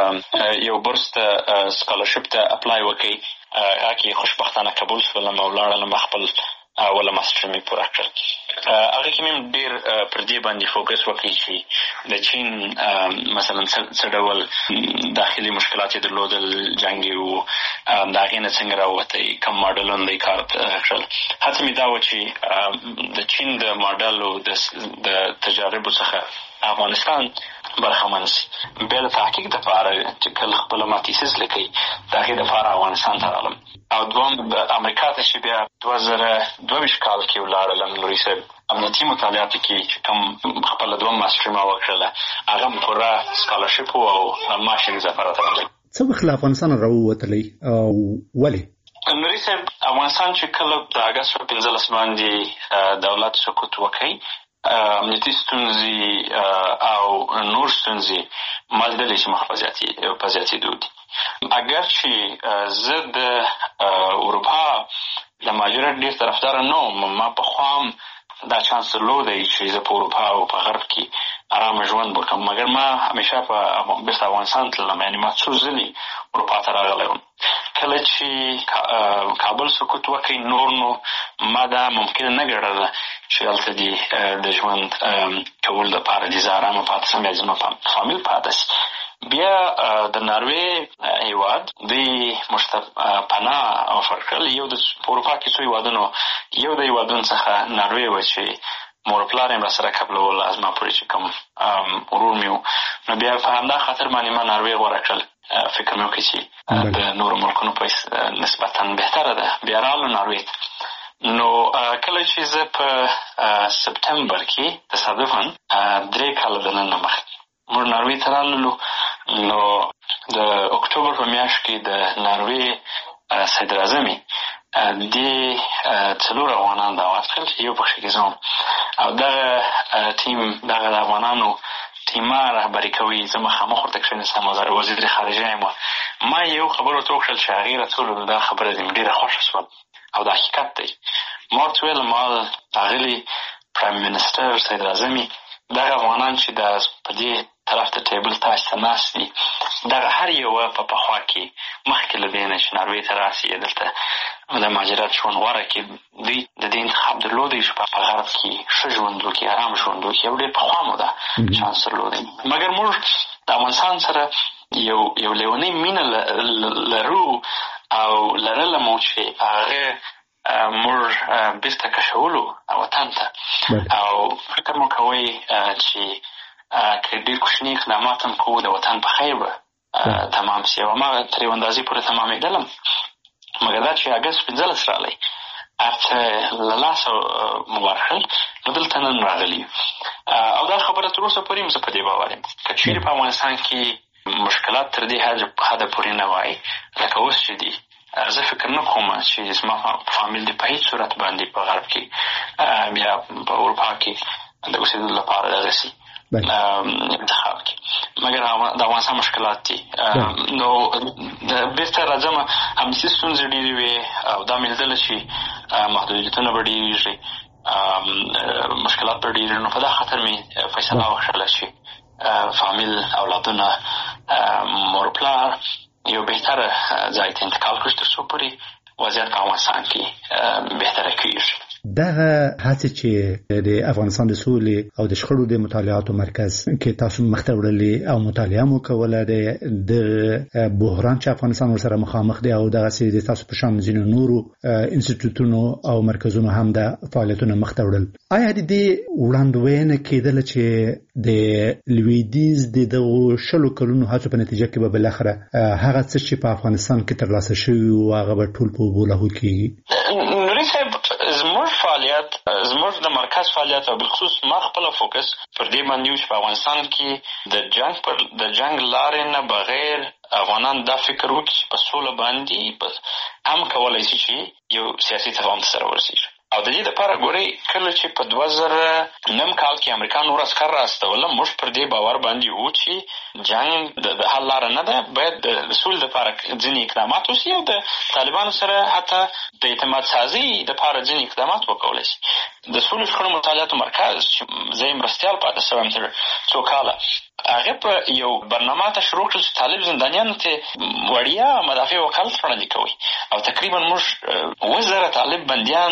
یو برس ته سکالرشپ ته اپلای وکړی، هغه کې خوشبختانه قبول شولم او لاړلم خپل اوله ماسټر مې پوره کړل. هغه کې مې ډېر پر دې باندې فوکس وکړی چې د چین مثلا څه ډول داخلي مشکلات یې درلودل، جنګ یې و، د هغې نه څنګه راووتی، کوم ماډلونه یې کار کړل. هڅه مې دا وه چې د چین د ماډلو د تجاربو څخه افغانستان برخمن شي. بیا د تحقیق دپاره چې کله خپله ما تیسس لیکئ د هغې دپاره افغانستان ته راغلم او دوم د امریکا ته چې بیا 2022 کال کې ولاړلم. نوري صاحب امنیتي مطالعاتو کې چې کوم خپله دوم ماسټري ما وکړله هغه م پوره سکالرشپ و او معاش یې اضافه راته راغلی. څه وخت له افغانستان راووتلی او ولې؟ نوري صاحب افغانستان چې کله د اګست په 15 باندې دولت سقوط وکړي، امنیتي ستونزې او نور ستونزې ما لیدلې چې مخ په زیاتېدو دي. اگر چې زه د اروپا د مهاجرت ډېر طرفداره نه وم، ما پخوا هم دا چانس درلودی چې زه په اروپا او په غرب کې ارامه ژوند وکړم، مګر ما همیشه بیرته افغانستان تللم، یعنې ما څو ځلې اروپا ته راغلی وم. کله چې کابل سقوط وکړي نور نو ما دا ممکنه نه ګڼله چې هلته د ژوند کولو دپاره دې زه ارامه پاتې شم یا زما فامیل پاتې شي. بیا د ناروې هېواد دوی موږ ته پناه افر کړل. یو د اروپا کې څو هېوادونو یو د هېوادونو څخه ناروې وه چې مور پلار یې راسره قبلول، زما پورې چې کوم ورور مې و. نو بیا په همدا خاطر باندې ما ناروې غوره کړل. فکر مې وکړي چې د نورو ملکونو په نسبتا بهتره ده. بیا راغلو ناروې ته. نو کله چې زه په سپتمبر کې تصادفاً 3 کاله دننه مخکې موږ ناروې ته راللو، نو د اکتوبر په میاشت کې د ناروې صدر اعظم دې 4 افغانان دعوت کړل چې یو پکښې کې زه وم او دغه ټیم دغه د افغانانو ټیمه رهبري کوي. زه مخامخ ورته کښېنستم او وزیر خارجه یم. ما یو خبر ورته وکړل چې هغې راته وویل دا خبره دې مې ډېره خوښه شوه او دا حقیقت دی. ما ورته ویل ما هغلي پرایم منسټر سید اعظمي دغه افغانان چې د په دې طرف ته ټیبل تاج ته ناست دي دغه هر یوه په پخوا کې مخکې له دې نه چې ناروې ته راسي دلته د مهاجرت ژوند غوره کړي دوی د دې انتخاب درلودی چې په غرب کې ښه ژوند وکړي ارام ژوند وکړي او ډېر پخوا مو ده چانس درلودی مګر موږ د افغانستان سره یو لیونۍ مینه لرو او لرله مو چې هغه موږ بیرته کشولو وطن ته او فکر مو کوئ چې که ډېر کوچني اقدامات هم کوو د وطن په خیر به تمام سي او ما تر یو اندازې پورې تمامېدلم مګر دا چې اګست 15 راغلی هر څه له لاسه مو ورکړل نو دلته نن راغلي او دا خبره تر اوسه پورې هم زه په دې باور یم که چېرې په افغانستان کې مشکلات تر دې حده پورې نه وای لکه اوس چې دي زه فکر نه کوم چې زما فامیل دې په هېڅ صورت باندې په غرب کې بیا په اروپا کې د اوسېدلو لپاره دغسې انتخاب کې مګر د افغانستان مشکلات دي نو بیرته راځم همداسې ستونزې ډېرې وې او دا مې لیدله چې محدودیتونه به ډېرېږي مشکلات به ډېرې نو په دا خاطر مې فیصله وکړله چې فامیل اولادونه مور پلار یو بهتره ځای ته انتقال کړو تر څو پورې وضعیت په افغانستان کې بهتره کېږي دغه هڅې چې د افغانستان د سولې او د شخړو د مطالعاتو مرکز کې تاسو مخته وړلې او مطالعه مو کوله د بحران چې افغانستان ورسره مخامخ دی او دغه سي د تاسو په شان ځینو نورو انسټیټیوټونو او مرکزونو هم د فعالیتونو مخته وړل آیا د دې وړاندوینه کېدل چې د لویدیز د دغو شلو کلونو هڅو په نتیجه کې به بالاخره هغه څه چې په افغانستان کې ترلاسه شوي او هغه به ټول په اوبو لاهو کېږي نوري صاحب زموږ فعالیت زموږ د مرکز فعالیت او بالخصوص ما خپله فوکس پر دې باندې و چې په افغانستان کې د جنگ لارې نه بغیر افغانان دا فکر وکړي چې په سوله باندې هم کولی شي چې یو سیاسي تفاهم ته سره ورسېږي او د دې دپاره ګورئ کله چې په 2009 کال کې امریکا نور عسکر راستوله موږ پر دې باور باندې وو چې جنګ د حل لاره نه ده باید د سولې دپاره ځینې اقدامات وسي او د طالبانو سره حتی د اعتماد سازۍ دپاره ځینې اقدامات وکولی شي د سولې شخړو مطالعاتو مرکز چې زه یې مرستیال پاتې شوی یم تر څو کاله هغه په یو برنامه ته شروع کړل چې طالب زندانیانو ته وړیا مدافع وکالت وړاندې کوي او تقریبا موږ 1000 طالب بندیان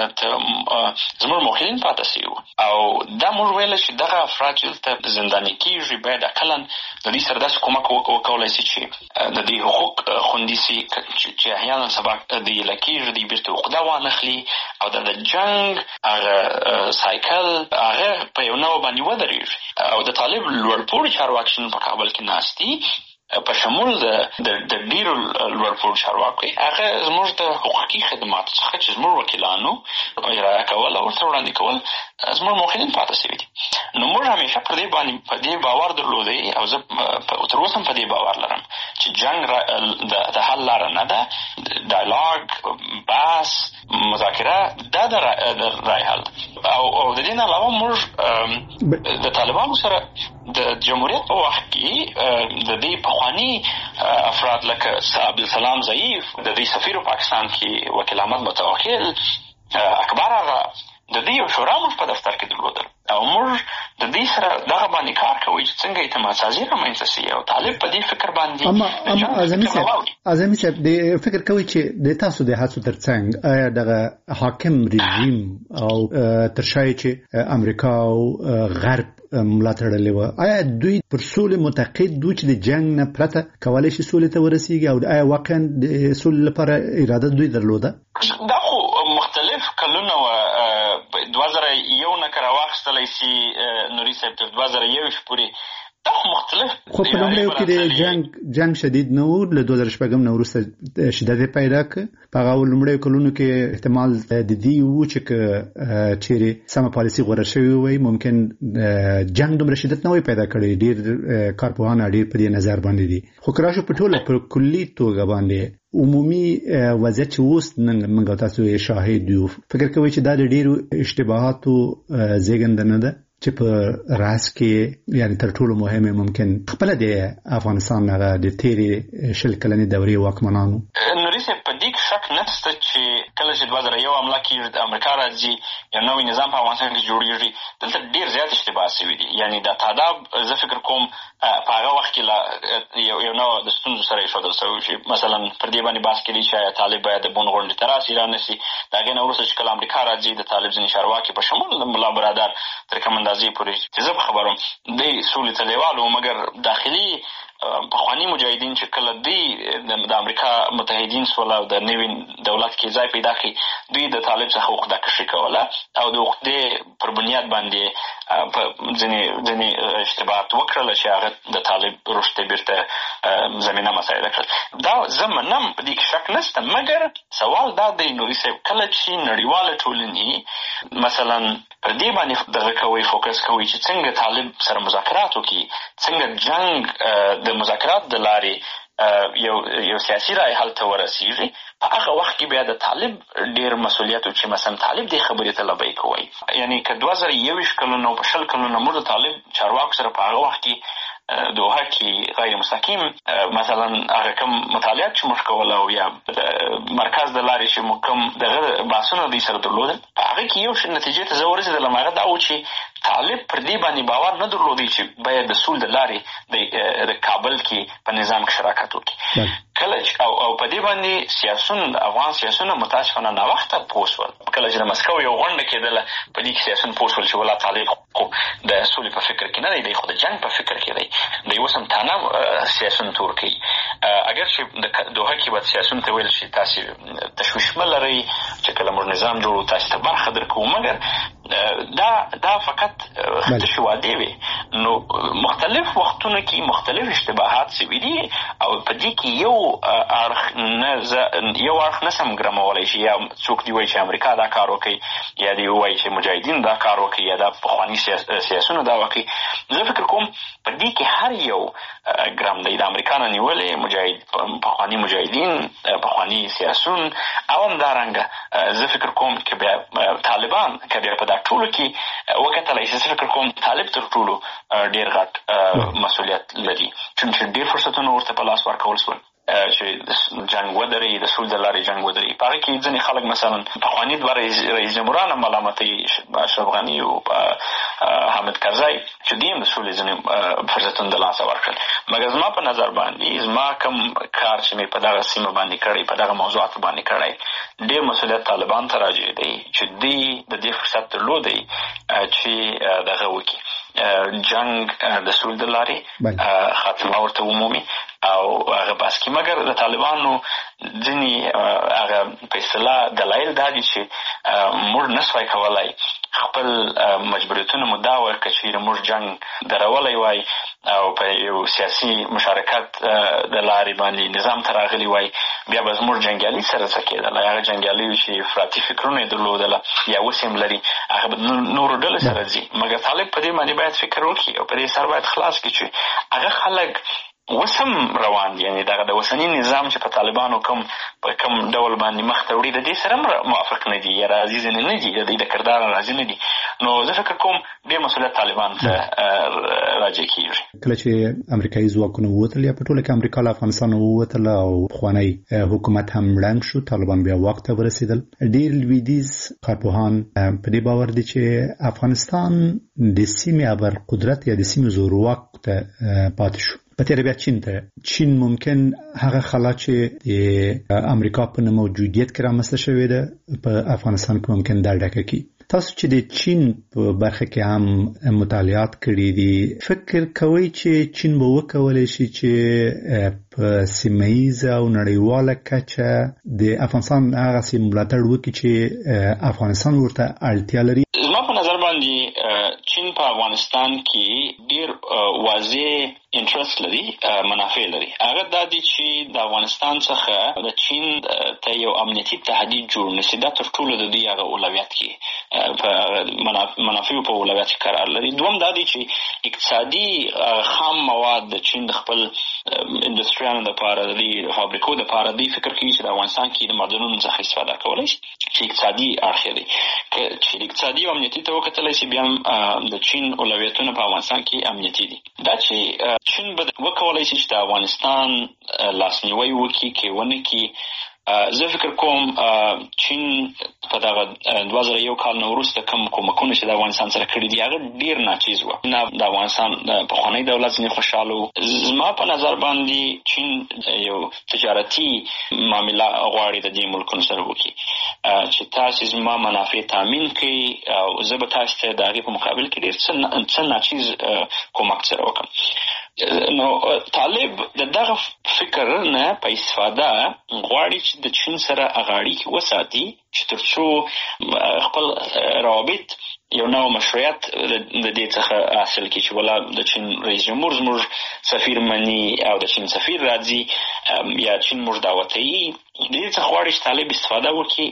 زموږ موکلین پاتې شوي او دا موږ ویل چې دغه افراد چې دلته زنداني کېږي باید اقلا د دې سره داسې کومک وکولی شي چې د دې حقوق خوندي شي چې احیانا سبا د یې کېږي دوی بېرته عقده وانخلي او د جنګ هغه سایکل هغه په یو نوع باندې ودرېږي او د طالب لوړپوړي چارواکي په کابل کې ناست دي په شمول د ډېرو لوړپوړو چارواکو هغه زموږ د حقوقي خدماتو څخه چې زموږ وکیلانو رایه کول او ورته وړاندې کول زموږ موخلین پاتې شوي دي نو موږ همیشه په دې باور درلودی او زه تر اوسه هم په دې باور لرم چې جنګ د حل لاره نه ده ډایلاګ بحث مذاکره دا د رای حل او د دې نه علاوه موږ د طالبانو سره د جمهوریت په وخت کې د دې پخواني افراد لکه عبدالسلام ضعیف د دې سفیر پاکستان کې وکیل احمد متوکل اکبر هغه د دې یو شورا موږ په دفتر کې درلودل او موږ د دې سره دغه باندې کار کوي چې څنګه اعتماد سازي رامنځته شي او طالب په دې فکر باندې اعظمي صاحب د فکر کوي چې د تاسو د هڅو ترڅنګ آیا دغه حاکم رژیم او ترشای چې امریکا او غرب ملاتړلې و آیا دوی پر سولې معتقد دوی چې د جنگ نه پرته کولای شي سولې ته ورسیږي او آیا واقعا د سولې لپاره اراده دوی درلوده دا خو مختلف کلونه و 2001 نه کار واخستلای شي نوري صاحب تر 2001 پورې دا مختلف خو په لومړیو کې د جنگ شدید نه و له 2006 نه وروسته شدت پیدا کړ په هغه لومړیو کلونو کې احتمال د دې و چې چیرې سم پالیسي غوړه شوی وي ممکن جنگ دومره شدت نه وي پیدا کړی ډیر کارپوهان ډیر په دې نظر باندې دي خو کراشو په ټوله په کلی توګه باندې عمومي وضعیت چې اوس نن موږ تاسو یې شاهد یو فکر کوي چې دا ډیرو اشتباهاتو زیږنده نه ده چې په راس کې یعنی تر ټولو مهمه ممکن خپل د افغانستان هغه د تیری شل کلنې دورې واکمنانو نوري صاحب په دې کې شک نشته چې کله چې 2001 حمله کې د امریکا راځي یو نوی نظام په افغانستان کې جوړیږي دلته ډیر زیات اشتباه شوي دي. یعنی دا تاداب زه فکر کوم په هغه وخت کې یو نو د ستونزو سره ایښودل شوی چې مثلا پر دې باندې بحث کېږي چې طالب باید د بون غونډې ته راسي رانسي. د هغې نه وروسته چې کله امریکا راځي د طالب ځینې چارواکي په شمول د ملا برادر تر کوم اندازې پورې چې زه خبرم دی سولې ته لیوال و، مګر داخلي پخواني مجاهدین چې کله دوی د امریکا متحدین سول او د نوي دولت کې ځای پیدا کړي دوی د طالب څخه عقده کشي کوله او د عقدې پر بنیاد باندې ځینې اشتباهات وکړل چې هغه د طالب رشد بیرته زمینه مساعده کړل. دا زه منم په دې کې شک نشته، مګر سوال دا دی نوري صاحب کله چې نړیواله ټولنې مثلا پر دې باندې دغه کوي فوکس کوي چې څنګه طالب سره مذاکرات وکړي، څنګه جنگ د مذاکرات د لارې یو سیاسي رای حل ته ورسیږي، په هغه وخت کې بیا د طالب ډېر مسؤلیت چې مثلا طالب دې خبرې ته لبیک کوي. یعنی که 2021 کلونه په 20 کلونه موږ د طالب چارواکو سره په هغه وخت کې دوحه کې غیر مستقیم مثلا هغه کوم مطالعات چې موږ کول او یا مرکز د لارې چې موږ کوم دغه بحثونه دوی سره درلودل، په هغه کې یو نتیجې ته زه ورسېدلم، هغه دا و چې طالب پر دې باندې باور نه درلودی چې باید د سول د لارې د کابل کې په نظام کې شراکت وکړي. کله او په دې باندې سیاسون افغان سیاسونه متاسفانه ناوخته پوه شول. کله چې د مسکو یو غونډه کېدله په دې کې سیاسون پوه شول چې ولا طالب خو د سولې په فکر کې نه دی، دی خو د جنګ په فکر کې دی، دی اوس هم تانه سیاسون تور کوي. اگر چې د دوحه کې باید سیاسون ته ویل شي تاسو تشویش مه لرئ چې کله موږ نظام جوړو تاسو ته برخه درکوو، مګر دا فقط تشې وعدې وي. نو مختلف وختونو کې مختلف اشتباهات شوي دي او په دې کې یو اړخ نسم ګرمولی شي، یا څوک دی وایي چې امریکا دا کار وکړي، یا دی وایي چې مجاهدین دا کار وکړي، یا دا پخواني سیاسونه دا وکړي. زه فکر کوم په دې کې هر یو ګرم دی د امریکا نه نیولې پخواني مجاهدین، پخواني سیاسون او همدارنګه زه فکر کوم چې بیا طالبان که بیا په دا ټولو کې وکتلی شي، زه فکر کوم طالب تر ټولو ډېر غټ مسؤلیت لري، چونکې ډېر فرصتونه ورته په لاس ورکول شول چې جنګ ودري، د سول د لارې جنګ ودري. په هغه کې ځینې خلک مثلا پخواني دوه رئیس جمهوران هم ملامتوي، اشرف غني او حامد کرزی، چې دوی هم د سولې ځینې فرصتونه د لاسه ورکړل. مګر زما په نظر باندې زما کوم کار چې مې په دغه سیمه باندې کړی، په دغه موضوعاتو باندې کړی، ډېر مسؤلیت طالبان ته راجع دی چې دوی د دې فرصت درلودی چې دغه وکړي جنگ د سول د لارې خاتمه ورته ومومي او هغه بس کې. مګر د طالبانو ځینې هغه په اصطلاح دلایل دا دي چې موږ نسوای کولای خپل مجبوریتونه مدعا ورکړو چې موږ جنگ درولی وای او په یو سیاسي مشارکت د لارې باندې نظام ته راغلی وای، بیا به زموږ جنګیالي سره څه کېدله. هغه جنګیالي چې افراطي فکرونه یې درلودله یا اوس هم لري، هغه به نورو ډلو سره ځي. مګر طالب په دې باندې باید فکر وکړي او په دې سر باید خلاص کړي چې هغه خلک اوس هم روان دي، یعنې دغه د اوسني نظام چې په طالبانو په کوم ډول باندې مخ ته وړي د دې سره هم موافق نه دي یا راضي ځینې نه دي، د دوی د کردار راضي نه دي. نو زه فکر کوم ډېر مسؤلیت طالبان ته راجع کېږي. کله چې امریکایي ځواکونه ووتل یا په ټوله کې امریکا له افغانستان ووتله او پخوانی حکومت هم ړنګ شو، طالبان بیا واک ته ورسېدل. ډېر لویدیځ کارپوهان په دې باور دي چې افغانستان د سیمې ابرقدرت یا د سیمې زورواک ته پاتې شو. په تېره بیا چین ته. چین ممکن هغه خلا چې د امریکا په موجودیت کې رامنځته شوې ده په افغانستان کې ممکن دا ډکه کړي. تاسو چې د چین په برخه کې هم مطالعات کړي دي، فکر کوئ چې چین به وکولی شي چې په سیمه ییزه او نړیواله کچه د افغانستان هغسې ملاتړ وکړي چې افغانستان ورته اړتیا لري؟ زما په نظر باندې چین په افغانستان کې ډېر واضح انټرست لري، منافع لري. هغه دا دي چې د افغانستان څخه د چین ته یو امنیتي تهدید جوړ نشي. دا تر ټولو د دوی هغه اولویت کې په منافعو په اولویت کې قرار لري. دوم دا دی چې اقتصادي خام مواد د چین د خپل انډسټریانو لپاره د فابریکو لپاره دوی فکر کوي چې د افغانستان کې د معدنونو څخه استفاده کولی شي، چې اقتصادي اړخ دی. چې اقتصادي او امنیتي ته وکتلی شي، بیا هم د چین اولویتونه په افغانستان کې امنیتي دي. دا چې چین به وکولی شي چې د افغانستان لاسنیوی وکړي، کې ونه کړي زه فکر کوم چین په دغه 2001 کال نه وروسته کومکونه چې د افغانستان سره کړي دي هغه ډیر ناچیز و. د افغانستان پخوانی دولت ځینې خوشاله و. زما په نظر باندې چین یو تجارتي معامله غواړي د دې ملکونو سره وکړي چې تاسو زما منافع تامین کړئ او زه به تاسو ته د هغې په مقابل کې ډېر څه ناچیز کومک سره وکړم. نو طالب دغه فکر نه په استفاده غواړي چې د چین سره اړیکې وساتي چې تر څو خپل روابط یو نوع مشروعیت د دې څخه حاصل کړي چې ولا د چین رئیس جمهور زموږ سفیر مني او د چین سفیر راځي یا چین موږ دعوتوي. د دې څخه غواړي چې طالب استفاده وکړي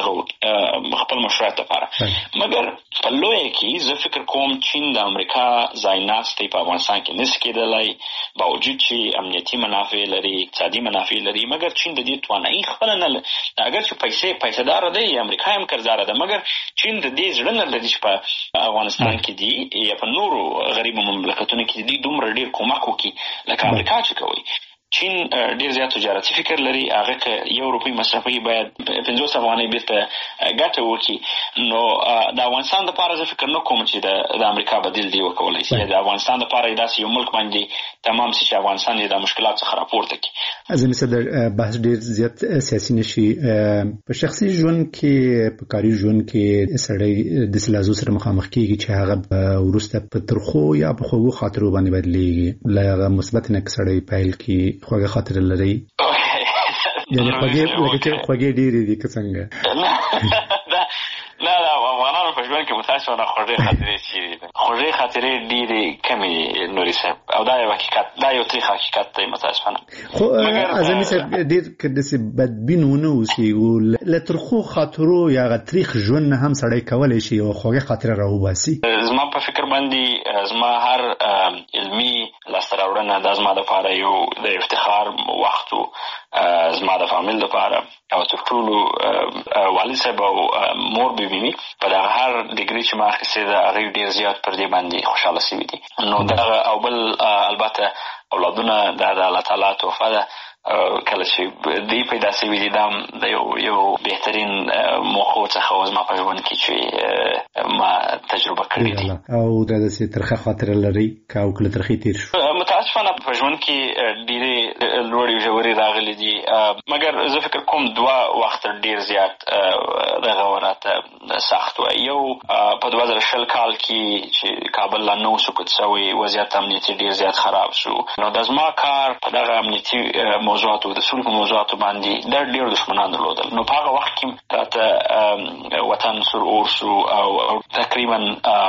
دغه خپل مشروعیت لپاره. مګر په لویه کې زه فکر کوم چین د امریکا ځایناستې په افغانستان کې نشي کېدلی باوجود چې امنیتي منافع لري اقتصادي منافع لري. مګر چین د دې توانایي خپله نه لري. اگر چې پیسه‌داره دی امریکا هم قرضداره ده مګر چین د دې زړه نه لري چې په افغانستان کې دي یا په نورو غریبو مملکتونو کې دي دومره ډېر کومک وکړي لکه امریکا چې کوي. چین ډېر زیات تجارتي فکر لري. هغه که یو روپۍ مصرفوي باید 50 افغانۍ بیرته ګټه وکړي. نو د افغانستان دپاره زه فکر نه کوم چې د امریکا بدیل دی وکولی شي. د افغانستان دپاره داسې یو ملک باندې تمام شي چې افغانستان یې د مشکلات څخه راپورته کړي. اعظمي صدر بحث ډېر زیات سیاسي نشي. په شخصي ژوند کې په کاري ژوند کې سړی د سلازو سره مخامخ کېږي چې هغه وروسته په ترخو یا په خوږو خاطرو باندې بدلېږي. له هغه مثبت نه سړی پیل کړي خوږه خاطر لري یعنی خوږې ډېرې دي که څنګه؟ نه افغانانو په ژوند کې متاسفانه خوږې خاطرې چې خوږې خاطرې ډېرې کمې نوري صاحب او دا یو حقیقت دا یو تریخ حقیقت دی متاسفانه. خو اعظمي صاحب ډېر که داسې بدبین ونه اوسي له ترخو خاطرو یا هغه تریخ ژوند نه هم سړی کولی شي یوه خوږه خاطره راوباسي. زما په فکر باندې زما هر علمي لاسته راوړنه دا زما دپاره یو د افتخار وخت و زما د فامیل دپاره او تر ټولو والد صاحب او مور بیبي په دغه هر ډیګري چې ما اخیستې ده هغوی ډېر زیات پر دې باندې خوشحاله شوي دي. نو دغه او بل البته اولادونه دا د الله تعالی تحفه ده. کله چې دوی پیدا شوي دي دا د یو بهترین موخو څخه زما په ژوند کې چې ما تجربه کړې دي. او دا داسې ترخه خاطره لرئ که او کله ترخې تېر شو؟ متاسفانه په ژوند کې ډېرې لوړې ژورې راغلي دي مګر زه فکر کوم 2 وخت ډېر زیات دغه راته سخت و. یو په 2020 کال کې چې کابل لا نو سقوط شوی وضعیت امنیتي ډېر زیات خراب شو. نو د زما کار په دغه امنیتي موضوعاتو د سولې په موضوعاتو باندې دا ډېر دښمنان درلودل. نو په هغه وخت کې راته وطن سور اور شو او تقریبا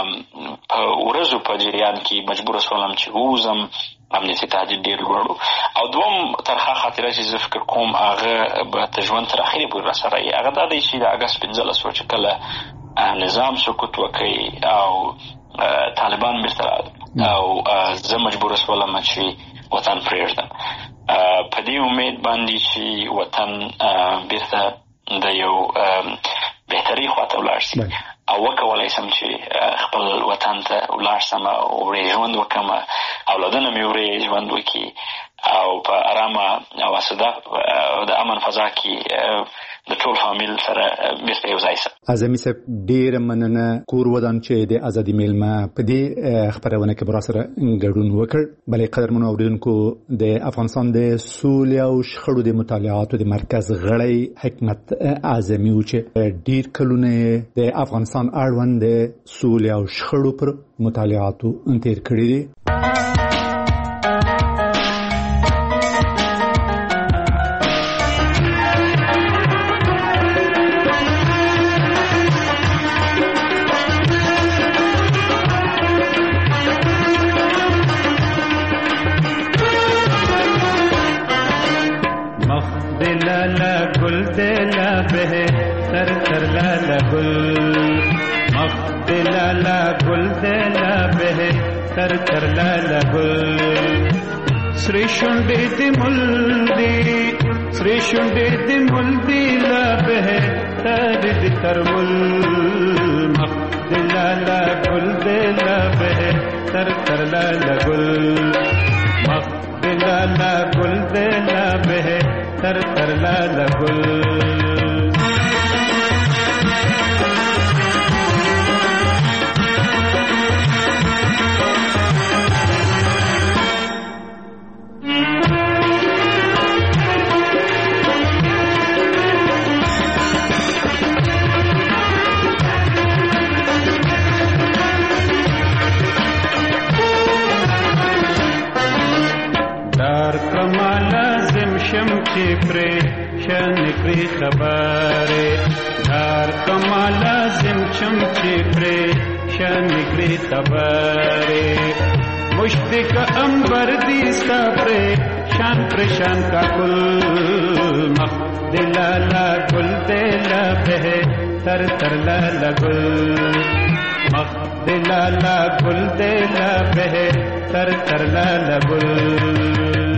په ورځو په جریان کې مجبور شولم چې ووځم. امنیتي تهدید ډېر لوړ او دوم ترخه خاطره چې زه فکر کوم هغه به تر ژوند تر اخرې پورې راسره وي هغه دا دی چې د اګست 15 چې کله نظام سقوط وکړي او طالبان بیرته راغلل او زه مجبور شولم چې وطن پرېږدم په دې امید باندې چې وطن بیرته د یو بهتري خواته ولاړ شي او وکولای سم چې خپل وطن ته ولاړ سم او ژوند وکړم اولادونه مې ورې ژوند وکړي او په ارامه او اسده د امن فضا کې د ټول فامیل سره بیرته یو ځای سم. اعظمي صاحب ډېره مننه کور ودان چې د ازادي میلمه په دې خپرونه کې براسره ګډون وکړ. بلې قدرمنو اورېدونکو د افغانستان د سولې او شخړو د مطالعاتو د مرکز غړی حکمت اعظمي و چې ډېر کلونه د افغانستان اړوند د سولې او شخړو پر مطالعاتو تیر کړي دي. Sri Shundi di muldi la behe tarid karmul makhdila la gul de la behe tar la gul makhdila la gul de la behe तर तर लाल गुल निकरी खबरे धार कमाला जिमचम चिपरे निकरी खबरे मुश्तिक अंबर दीस्ता प्रे शान प्रशान का कुल मख दिलाला गुल दिला बहे तर तर लाला गुल मख दिलाला गुल दिला बहे तर तर लाला गुल